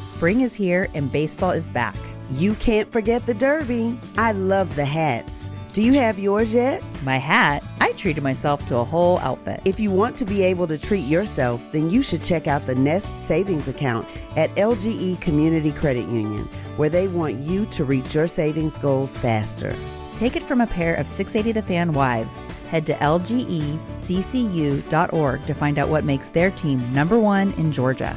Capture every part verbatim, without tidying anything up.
Spring is here and baseball is back. You can't forget the Derby. I love the hats. Do you have yours yet? My hat? I treated myself to a whole outfit. If you want to be able to treat yourself, then you should check out the Nest Savings Account at L G E Community Credit Union, where they want you to reach your savings goals faster. Take it from a pair of six eighty The Fan wives. Head to L G E C C U dot org to find out what makes their team number one in Georgia.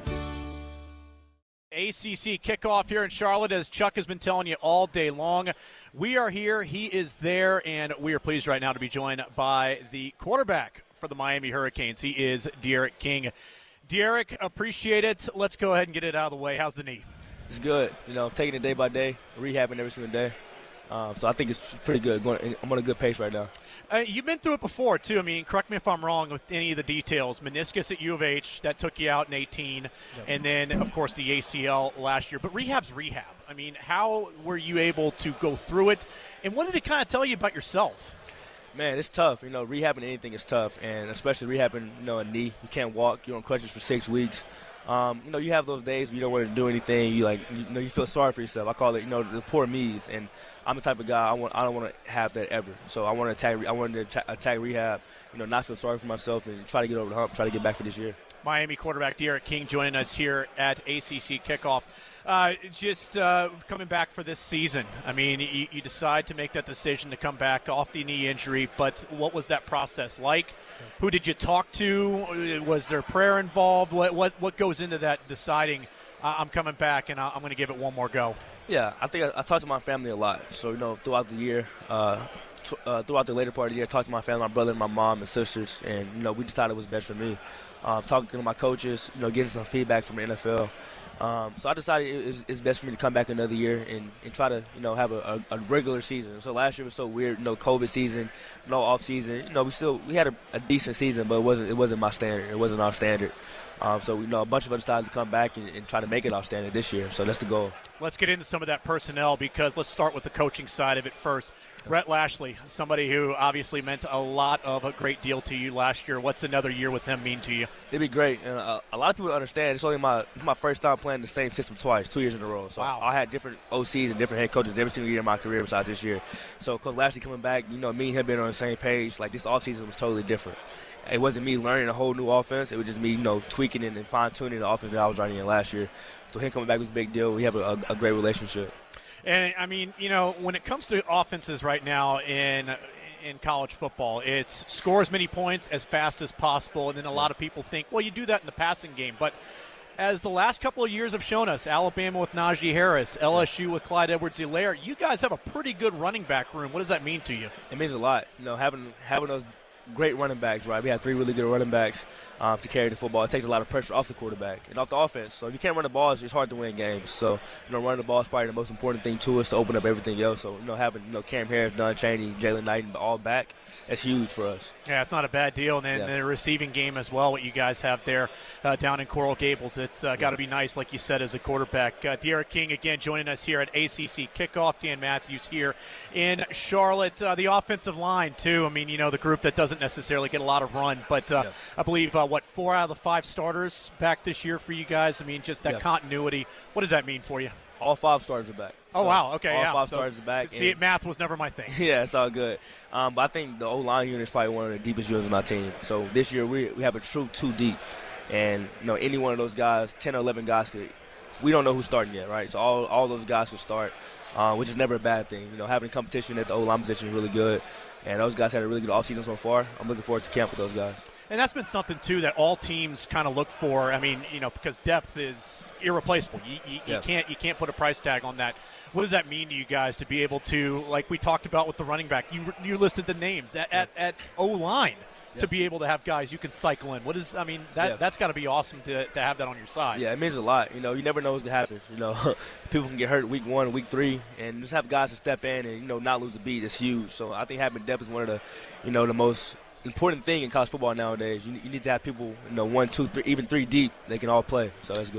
A C C kickoff here in Charlotte, as Chuck has been telling you all day long. We are here, he is there, and we are pleased right now to be joined by the quarterback for the Miami Hurricanes. He is D'Eriq King. D'Eriq, appreciate it. Let's go ahead and get it out of the way. How's the knee? It's good. You know, taking it day by day, rehabbing every single day. Um, so I think it's pretty good. Going, I'm on a good pace right now. Uh, you've been through it before, too. I mean, correct me if I'm wrong with any of the details. Meniscus at U of H, that took you out in eighteen. Yep. And then, of course, the A C L last year. But rehab's rehab. I mean, how were you able to go through it? And what did it kind of tell you about yourself? Man, it's tough. You know, rehabbing anything is tough. And especially rehabbing, you know, a knee. You can't walk. You're on crutches for six weeks. Um, you know, you have those days where you don't want to do anything. You like, you know, you feel sorry for yourself. I call it, you know, the poor me's. And I'm the type of guy I want. I don't want to have that ever. So I want to attack. I wanted to attack rehab. You know, not feel sorry for myself and try to get over the hump. Try to get back for this year. Miami quarterback D'Eriq King joining us here at A C C Kickoff. Uh, just uh, coming back for this season. I mean, you, you decide to make that decision to come back off the knee injury, but what was that process like? Who did you talk to? Was there prayer involved? What what, what goes into that deciding, uh, I'm coming back and I'm going to give it one more go? Yeah, I think I, I talked to my family a lot. So, you know, throughout the year, uh, t- uh, throughout the later part of the year, I talked to my family, my brother, and my mom and sisters, and, you know, we decided it was best for me. Um, talking to my coaches, you know, getting some feedback from the N F L. Um, so I decided it was, it's best for me to come back another year and, and try to, you know, have a, a, a regular season. So last year was so weird, you know, COVID season, no off season. You know, we still we had a, a decent season, but it wasn't it wasn't my standard. It wasn't our standard. Um, so, you know, a bunch of us decided to come back and, and try to make it our standard this year. So that's the goal. Let's get into some of that personnel because let's start with the coaching side of it first. Rhett Lashlee, somebody who obviously meant a lot of a great deal to you last year. What's another year with him mean to you? It'd be great. And uh, a lot of people understand it's only my it's my first time playing the same system twice, two years in a row. So wow. I had different O Cs and different head coaches every single year in my career besides this year. So Coach Lashlee coming back, you know, me and him being on the same page, like this offseason was totally different. It wasn't me learning a whole new offense. It was just me, you know, tweaking it and fine-tuning the offense that I was running in last year. So him coming back was a big deal. We have a, a, a great relationship. And, I mean, you know, when it comes to offenses right now in in college football, it's score as many points as fast as possible. And then a lot of people think, well, you do that in the passing game. But as the last couple of years have shown us, Alabama with Najee Harris, L S U with Clyde Edwards-Helaire, you guys have a pretty good running back room. What does that mean to you? It means a lot. You know, having having those great running backs, right? We have three really good running backs um, to carry the football. It takes a lot of pressure off the quarterback and off the offense. So if you can't run the ball, it's hard to win games. So, you know, running the ball is probably the most important thing to us to open up everything else. So, you know, having, you know, Cam Harris, Don Chaney, Jalen Knight, all back, that's huge for us. Yeah, it's not a bad deal. And then yeah. the receiving game as well, what you guys have there uh, down in Coral Gables. It's uh, got to be nice, like you said, as a quarterback. Uh, D'Eriq King, again, joining us here at A C C Kickoff. Dan Matthews here in Charlotte. Uh, the offensive line, too. I mean, you know, the group that doesn't necessarily get a lot of run. But uh, yeah. I believe, uh, what, four out of the five starters back this year for you guys? I mean, just that yeah. continuity. What does that mean for you? All five starters are back. Oh, so wow. Okay, all yeah. All five so, starters are back. See, and math was never my thing. Yeah, it's all good. Um, but I think the O-line unit is probably one of the deepest units on our team. So this year we we have a true two deep. And, you know, any one of those guys, ten or eleven guys, could, we don't know who's starting yet, right? So all, all those guys could start, uh, which is never a bad thing. You know, having competition at the O-line position is really good. And those guys had a really good offseason so far. I'm looking forward to camp with those guys. And that's been something, too, that all teams kind of look for. I mean, you know, because depth is irreplaceable. You, you, yeah. you can't you can't put a price tag on that. What does that mean to you guys to be able to, like we talked about with the running back, you you listed the names at, at, at O-line yeah. to be able to have guys you can cycle in? What is, I mean, that, yeah. that's got to be awesome to, to have that on your side. Yeah, it means a lot. You know, you never know what's going to happen. You know, people can get hurt week one, week three, and just have guys to step in and, you know, not lose a beat is huge. So I think having depth is one of the, you know, the most – important thing in college football nowadays. You, you need to have people, you know, one, two, three, even three deep. They can all play, so that's good.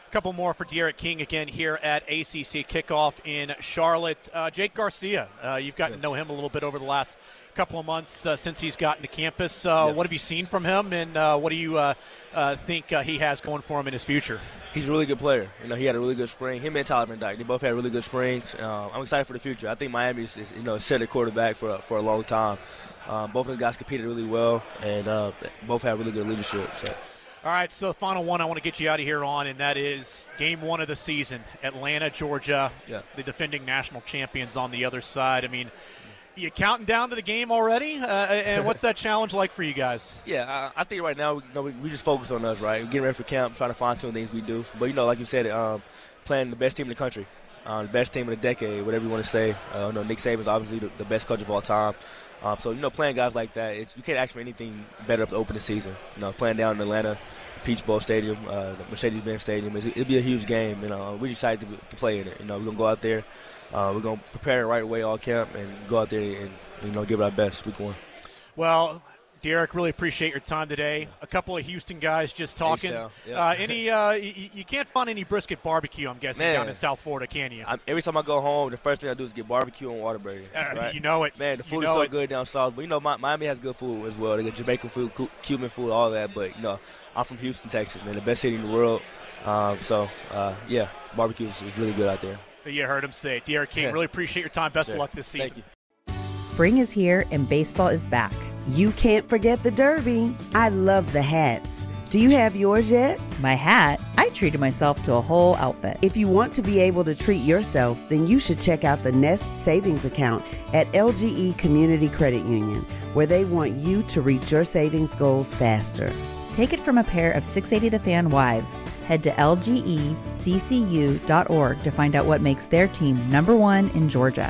A couple more for D'Eriq King again here at A C C Kickoff in Charlotte. Uh, Jake Garcia, uh, you've gotten yeah. to know him a little bit over the last couple of months uh, since he's gotten to campus. Uh, yeah. What have you seen from him, and uh, what do you uh, uh, think uh, he has going for him in his future? He's a really good player. You know, he had a really good spring. Him and Tyler Van Dyke, they both had really good springs. Um, I'm excited for the future. I think Miami is, is you know, set a quarterback for for a long time. Um, both of those guys competed really well, and uh, both have really good leadership. So. All right, so the final one I want to get you out of here on, and that is game one of the season, Atlanta, Georgia, yeah. the defending national champions on the other side. I mean, you counting down to the game already? Uh, and what's that challenge like for you guys? Yeah, I, I think right now you know, we, we just focus on us, right? We're getting ready for camp, trying to fine-tune things we do. But, you know, like you said, um, playing the best team in the country, uh, the best team in the decade, whatever you want to say. Uh, you know, Nick Saban's obviously the, the best coach of all time. Um, so, you know, playing guys like that, it's, you can't ask for anything better up to open the season. You know, playing down in Atlanta, Peach Bowl Stadium, uh, the Mercedes-Benz Stadium, it's, it'll be a huge game. You know, we're excited to, to play in it. You know, we're going to go out there. Uh, we're going to prepare the right way all camp and go out there and, you know, give it our best week one. Well, D'Eriq, really appreciate your time today. A couple of Houston guys just talking. Yep. Uh, any, uh, y- you can't find any brisket barbecue, I'm guessing, Man. down in South Florida, can you? I'm, every time I go home, the first thing I do is get barbecue and Whataburger. Uh, right? You know it. Man, the food you is know so it. good down south. But, you know, Miami has good food as well. They got Jamaican food, Cu- Cuban food, all that. But, you know, I'm from Houston, Texas, man, the best city in the world. Um, so, uh, yeah, barbecue is, is really good out there. You heard him say it. D'Eriq King, really appreciate your time. Best Sure. of luck this season. Thank you. Spring is here and baseball is back. You can't forget the Derby. I love the hats. Do you have yours yet? My hat, I treated myself to a whole outfit. If you want to be able to treat yourself, then you should check out the Nest Savings Account at L G E Community Credit Union, where they want you to reach your savings goals faster. Take it from a pair of six eighty The Fan wives. Head to L G E C C U dot org to find out what makes their team number one in Georgia.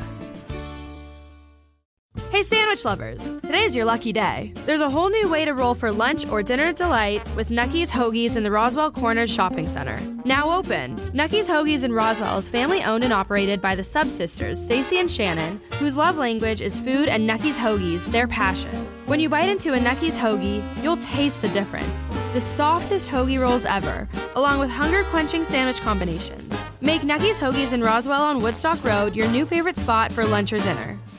Hey sandwich lovers, today's your lucky day. There's a whole new way to roll for lunch or dinner delight with Nucky's Hoagies in the Roswell Corners Shopping Center. Now open. Nucky's Hoagies in Roswell is family owned and operated by the Sub Sisters, Stacy and Shannon, whose love language is food and Nucky's Hoagies, their passion. When you bite into a Nucky's Hoagie, you'll taste the difference. The softest hoagie rolls ever, along with hunger-quenching sandwich combinations. Make Nucky's Hoagies in Roswell on Woodstock Road your new favorite spot for lunch or dinner.